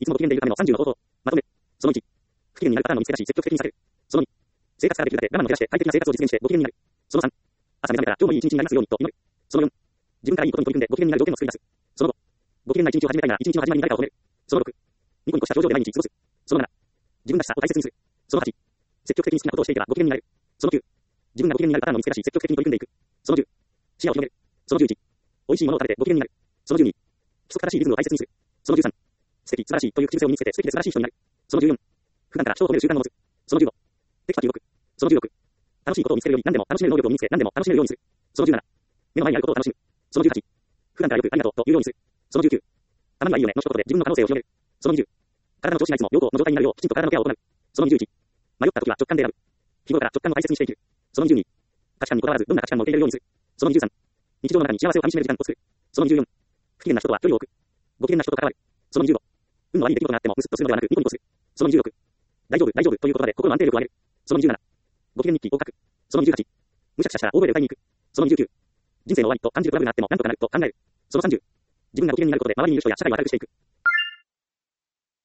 いつもご機嫌でいるための30の方法。まとめ。その1。不機嫌になるパターンの見つけ出し積極的に避ける。その2。生活からできるだけ我慢を減らして快適な生活を実現してご機嫌になる。その3。朝目覚めたら今日もいい一日になりますようにと祈る。その4。自分からいいことに取り組んでご機嫌になる条件を作り出す。その5。ご機嫌な一日を始めたいなら一日の始まりに誰かを褒める。その6。ニコニコした表情で毎日過ごす。その7。自分らしさを大切にする。その8。積極的に好きなことをしていけばご機嫌になる。その9。自分がご機嫌になるパターンを見つけ出し積極的に取り組んでいく。その10。視野を広げる。その11。美味しいものを食べてご機嫌になる。その12。規則正しいリズムを大切にする。その13。素敵、素晴らしいという口癖を身につけて素敵で素晴らしい人になる。その14。普段から人を褒める習慣を持つ。その15。テキパキ動く。その16。楽しいことを見つけるように何でも楽しめる能力を身につけ何でも楽しめるようにする。その17。目の前にあることを楽しむ。その18。普段からよくありがとうと言うようにする。その19。たまにはいいよねの一言で自分の可能性を広げる。その20。体の調子がいつも良好の状態になるようきちんと体のケアを行う。その21。迷った時は直感で選ぶ。日頃から直感を大切にして生きる。その22。価値観にこだわらずどんな価値観も受け入れるようにする。その23。日常の中に幸せをかみしめる時間を作る。その24。不機嫌な人とは距離を置く。ご機嫌な人と関わる。その25。運の悪い出来事があってもムスッとするのではなくニコニコする。その26。大丈夫、大丈夫という言葉で心の安定力を上げる。その27。ご機嫌日記を書く。その28。むしゃくしゃしたら大声で歌いに行く。その29。人生の終わりと感じるトラブルがあっても何とかなると考える。その30。自分がご機嫌になることで周りにいる人や社会を明るくしていく。